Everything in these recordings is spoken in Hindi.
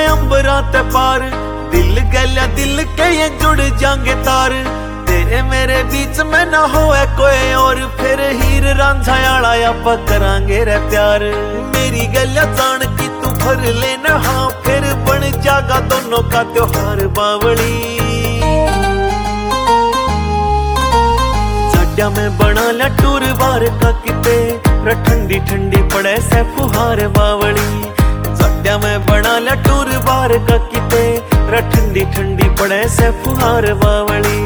अंबरा ते पार, दिल गलिया दिल के ये जुड़ जाएंगे तार। तेरे मेरे बीच में ना होए कोई और, फिर हीर रांझा आला आप करांगे रे प्यार। मेरी गलिया जान की तू भर लेना, हाँ फिर बन जागा दोनों का त्योहार बावली। साड्या में बना ला टूर बार का किते, ठंडी ठंडी पड़े से फुहार बावली। साड्या में बना ला टूर बार का किते, ठंडी ठंडी पड़े से फुहार बावली।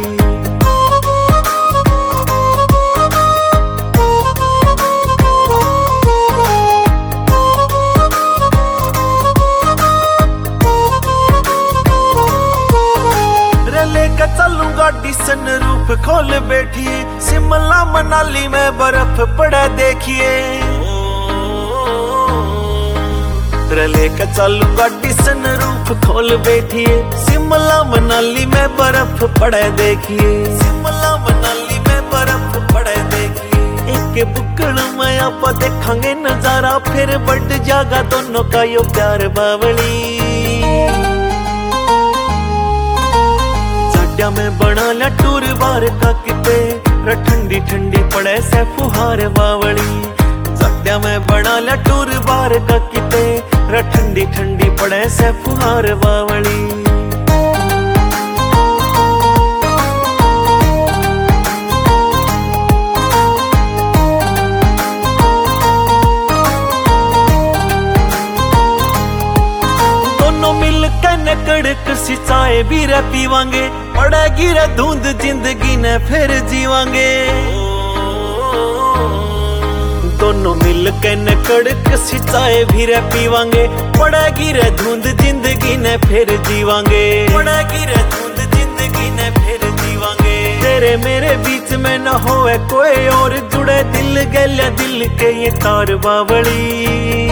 चलूं गाड़ी सन रूप खोल बैठिए, शिमला मनाली में बर्फ पड़ा देखिए। रले का चलूं गाड़ी सन रूप खोल बैठिए, शिमला मनाली में बर्फ पड़ा देखिए। शिमला मनाली में बर्फ पड़ा देखिए। एक बुक्कड़ में आप देखेंगे नजारा, फिर बढ़ जागा दोनों का यो प्यार बावली। साड्या में बना ला टूर बार का किते, ठंडी ठंडी पड़े से फुहार बावली। साड्या में बना ला टूर बार का किते, ठंडी ठंडी पड़े से फुहार बावली। कड़क सी चाय भी रे पीवांगे, पड़ेगी रे धुंध जिंदगी ने फिर जीवांगे। दोनों मिल के न कड़क सी चाय भी रे पीवांगे, पड़ेगी रे धुंध जिंदगी ने फिर जीवांगे। पड़ेगी रे धुंध जिंदगी ने फिर जीवांगे। तेरे मेरे बीच में न होए कोई और, जुड़े दिल गलिया दिल के ये तार बावली।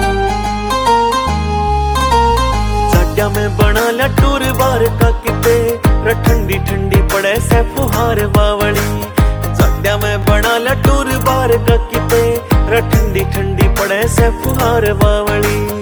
साड्या में बना ला टूर बार का किते, ठंडी ठंडी पड़े से फुहार बावली। साड्या में बना ला टूर बार का किते, ठंडी ठंडी पड़े से फुहार बावली।